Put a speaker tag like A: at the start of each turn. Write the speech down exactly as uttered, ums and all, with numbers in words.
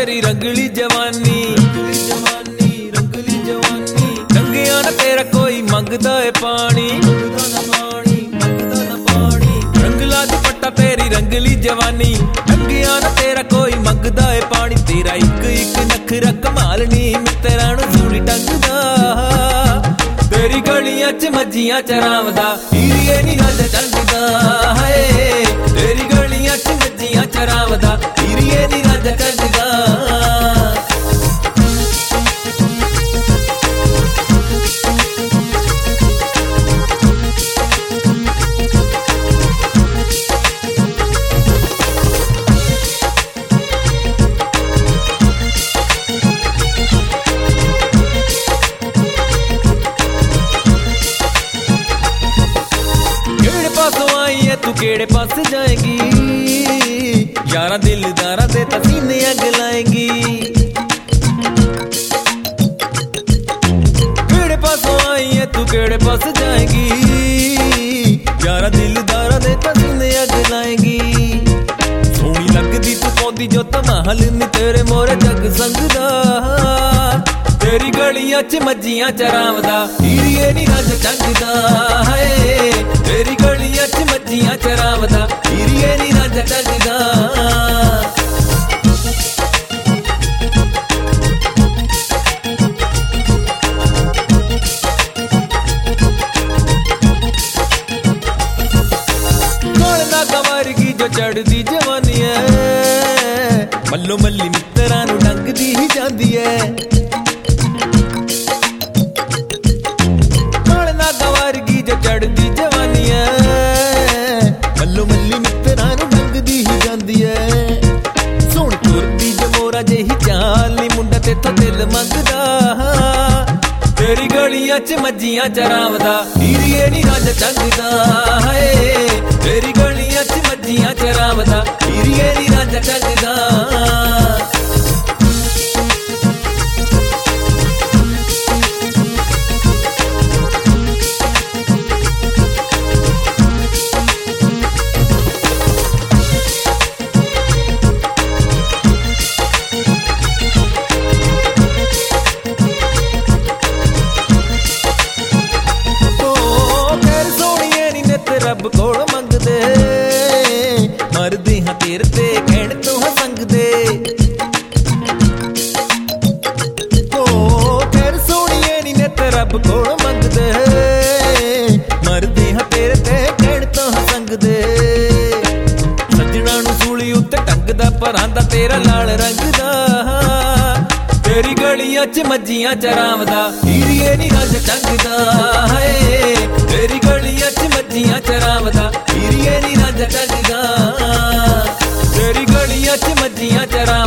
A: तेरी रंगली जवानी, रंगली जवानी, रंगली जवानी। रंगिया ना तेरा कोई मंगदा है पानी, मंगदा ना पानी, मंगदा ना पानी। रंगला दुपट्टा तेरी रंगली जवानी, रंगिया ना तेरा कोई मंगदा है पानी। तेरा एक एक नखरा कमाल नी, मित्तरां नूं सूली टंगदा। तेरी गलियां च मज्जियां चरावदा, हीरिए नी रज टंगदा। हाय तेरी गलियां च मज्जियां चरावदा, हीरिए नी रज टंगदा। तू केड़े पास जाएगी, यारा दिलदारा दे सीने अग लाएगी। केड़े पासों आई है तू केड़े पास जाएगी, यारा दिलदारा दे सीने अग लाएगी। सोहनी लगदी तू पौंदी जो तमाल नी, तेरे मोरे जग संगदा। तेरी गलियां च मज्जियां चरावदा, हीरिए नी रज टंगदा। हाय तेरी गलियां च मज्जियां चरावदा, हीरिए नी रज टंगदा। जो चढ़दी जवानी है, मल्लो मल्ली मित्तरां नूं डंगदी ही जांदी है। जो चढ़दी जवानी है, मल्लो मल्ली मित्तरां नूं डंगदी ही जांदी है। सोहणी तुरदी जमोरा जेही चाल नी, मुंडा तेथों दिल मंगदा। तेरी गलियां च मज्जियां चरावदा, हीरिए नी रज टंगदा। हाय तेरी गलियां च मज्जियां चरावदा, हीरिए नी रज टंगदा। रब कोल मंगदे, मरदे हां तेरे ते कहण तों हां संगदे। ओ खैर सोहणीए नी नित रब कोल मंगदे, मरदे हां तेरे ते कहण तों हां संगदे। सज्जणा नूं सूली उत्ते टंगदा, परांदा तेरा लाल रंग दा। तेरी गलियां च मज्जियां चरावदा, हीरिए नी रज टंगदा। हाय तेरी गलियां च मज्जियां चरावदा, हीरिए नी रज टंगदा। तेरी गलियां च मज्जियां चरा